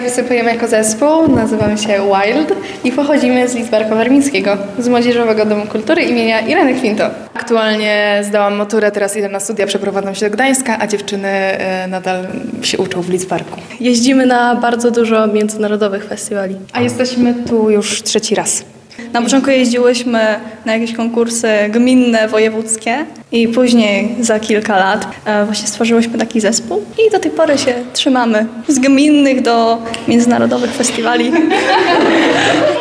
Występujemy jako zespół, nazywamy się Wild i pochodzimy z Lidzbarka Warmińskiego, z Młodzieżowego Domu Kultury imienia Ireny Kwinto. Aktualnie zdałam maturę, teraz idę na studia, przeprowadzam się do Gdańska, a dziewczyny nadal się uczą w Lidzbarku. Jeździmy na bardzo dużo międzynarodowych festiwali. A jesteśmy tu już 3. raz. Na początku jeździłyśmy na jakieś konkursy gminne, wojewódzkie i później za kilka lat właśnie stworzyłyśmy taki zespół i do tej pory się trzymamy. Z gminnych do międzynarodowych festiwali.